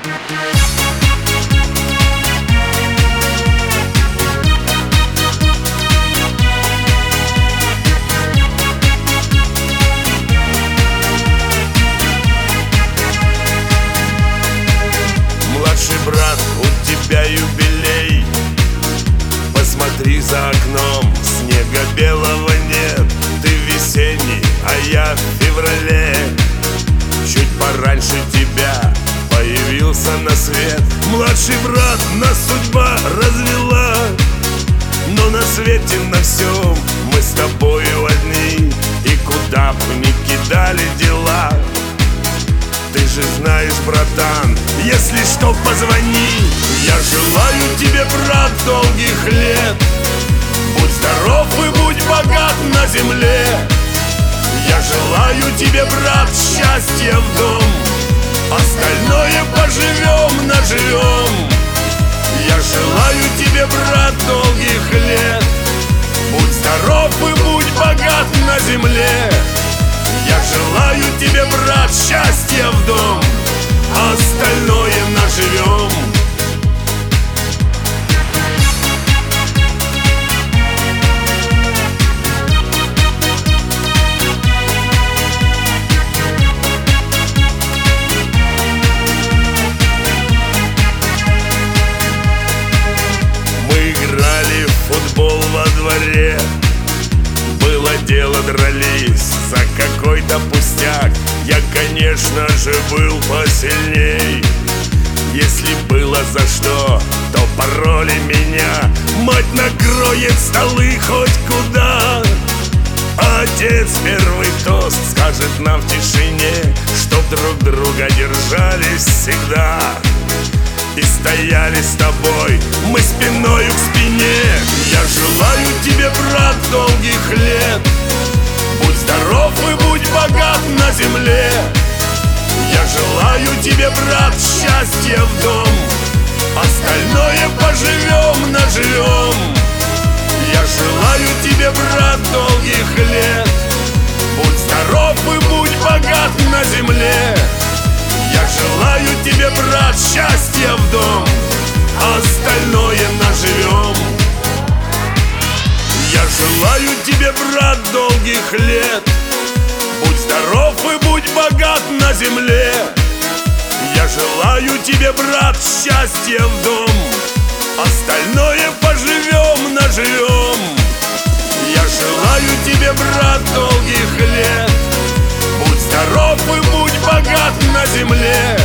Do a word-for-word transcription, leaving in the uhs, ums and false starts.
Младший брат, у тебя юбилей. Посмотри за окном, снега белого нет. Ты весенний, а я в феврале. Чуть пораньше тебя появился на свет. Младший брат, нас судьба развела, но на свете на всем мы с тобою одни. И куда бы ни кидали дела, ты же знаешь, братан, если что, позвони. Я желаю тебе, брат, долгих лет. Будь здоров и будь богат на земле. Я желаю тебе, брат, счастья в дом. Остальное поживем, наживем. Я желаю тебе, брат, долгих лет. Будь здоров и будь богат на земле. Я желаю тебе, брат, счастья в дом. Остальное наживем. Мы играли в футбол во дворе. Было дело, дрались за какой-то пустяк. Я, конечно же, был посильней. Если было за что, то пороли меня. Мать накроет столы хоть куда. А отец первый тост скажет нам в тишине, чтоб друг друга держались всегда. И стояли с тобой мы спиною к спине. Я желаю тебе, брат, долгих лет. Будь здоров и будь богат на земле. Я желаю тебе, брат, счастья в дом. Остальное поживем, наживем. Я желаю тебе, брат, долгих лет. Будь здоров и будь богат на земле. Я желаю тебе, брат, счастья в дом. Остальное наживем. Я желаю тебе, брат, долгих лет. Будь здоров и будь богат на земле. Я желаю тебе, брат, счастья в дом. Остальное поживем, наживем. Я желаю тебе, брат, долгих лет. Будь здоров и будь богат на земле.